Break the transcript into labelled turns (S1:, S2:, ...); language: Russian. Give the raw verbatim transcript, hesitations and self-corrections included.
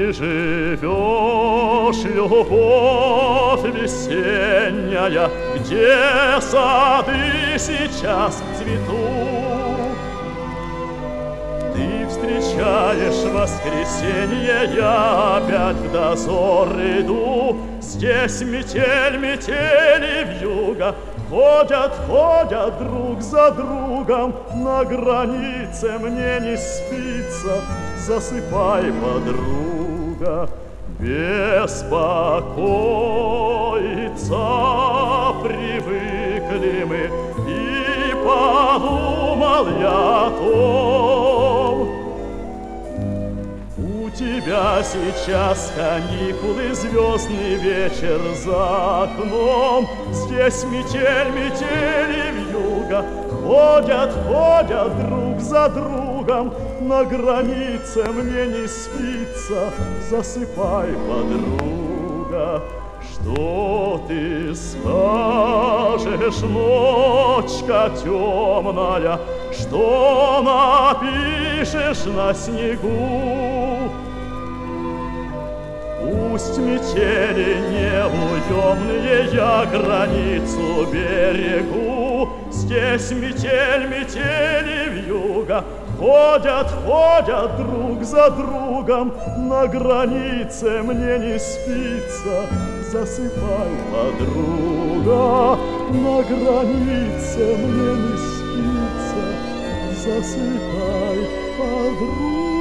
S1: живешь, любовь весенняя, где сады сейчас цветут. Ты встречаешь воскресенье, я опять в дозор иду. Здесь метель, метели вьюга, ходят, ходят друг за другом. На границе мне не спится, засыпай, подруга. Беспокоиться привыкли мы, и подумал я о том. У тебя сейчас каникулы, звездный вечер за окном. Здесь метель, метели вьюга, ходят, ходят друг за другом. На границе мне не спится, засыпай, подруга. Что ты скажешь, ночка темная, что напишешь на снегу? Пусть метели неуемные, я границу берегу. Здесь метель, метели вьюга, ходят, ходят друг за другом. На границе мне не спится, засыпай, подруга. На границе мне не спится, засыпай, подруга.